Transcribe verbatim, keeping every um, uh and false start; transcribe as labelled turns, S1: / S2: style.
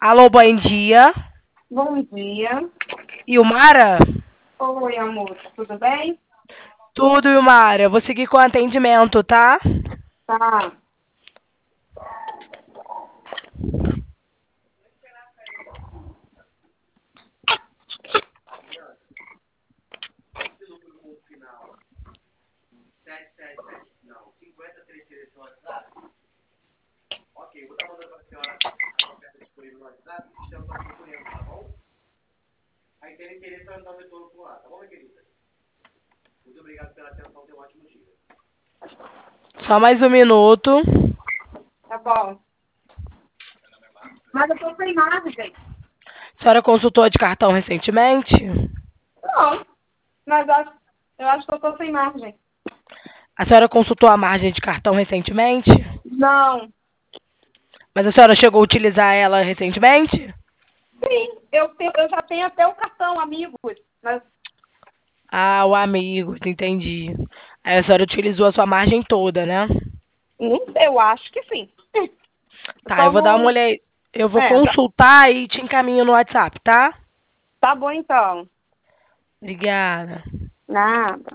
S1: Alô, bom dia.
S2: Bom dia.
S1: Ilmara?
S2: Oi, amor, tudo bem?
S1: Tudo, Ilmara. Eu vou seguir com o atendimento, tá?
S2: Tá.
S1: Só mais um minuto.
S2: Tá bom. Mas eu tô sem margem.
S1: A senhora consultou de cartão recentemente?
S2: Não, mas acho, eu acho que eu tô sem margem.
S1: A senhora consultou a margem de cartão recentemente?
S2: Não.
S1: Mas a senhora chegou a utilizar ela recentemente?
S2: Sim, eu, tenho, eu já tenho até o cartão, amigos. Mas
S1: Ah, o Amigos, entendi. Aí a senhora utilizou a sua margem toda, né?
S2: não sei, eu acho que sim.
S1: Tá,
S2: Só
S1: eu vou dar uma
S2: não.
S1: olhada. Eu vou
S2: É, tá,
S1: consultar e te encaminho no WhatsApp, tá?
S2: tá bom então.
S1: Obrigada.
S2: Nada.